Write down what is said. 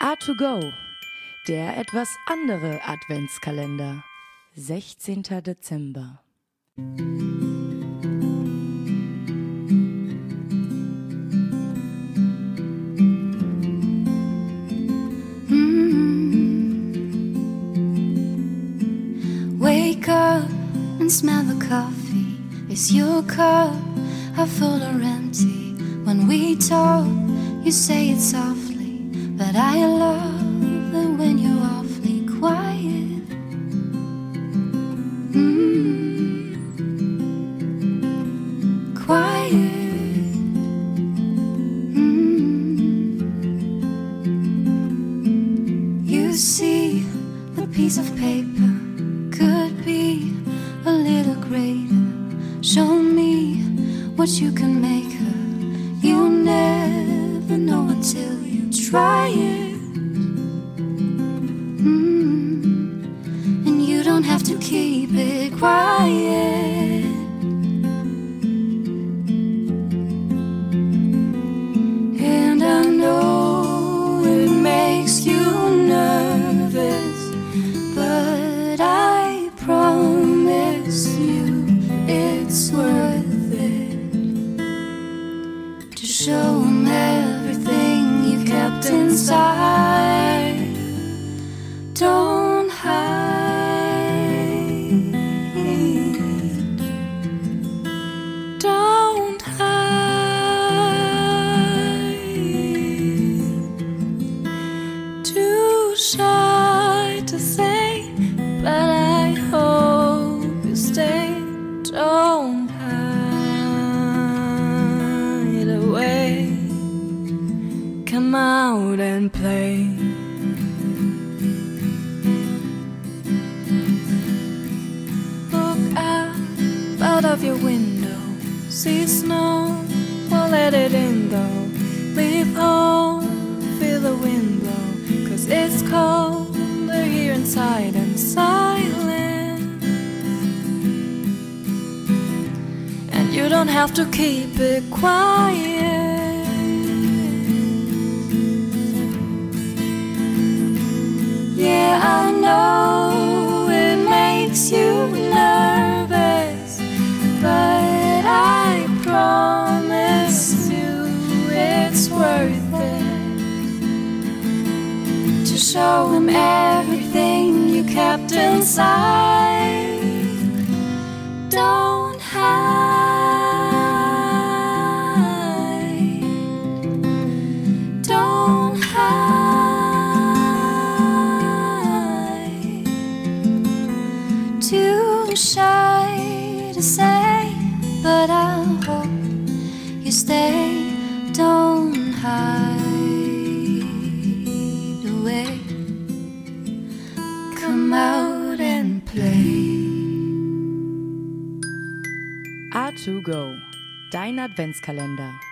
A2Go, der etwas andere Adventskalender. 16. Dezember. Wake up and smell the coffee. Is your cup half full or empty? When we talk, you say it softly, but I love it when you're awfully quiet. Quiet. You see, a piece of paper could be a little greater. Show me what you can make her. You'll never know until you try it. And you don't have to keep it quiet. And I know it makes you nervous, but I promise you it's worth it to show him everything you kept inside. Don't hide. Don't hide. Too shy to say, but I hope you stay. Don't hide away. Come out and play. Look out of your window. See snow, won't let it in though. Leave home, feel the wind blow. 'Cause it's colder here inside and silent. And you don't have to keep it quiet. Yeah, I know it makes you nervous, but I promise you it's worth it to show him everything you kept inside. Don't hide. Don't hide. Too shy to say, but I hope you stay. Don't hide away. Come out and play. A2Go, dein Adventskalender.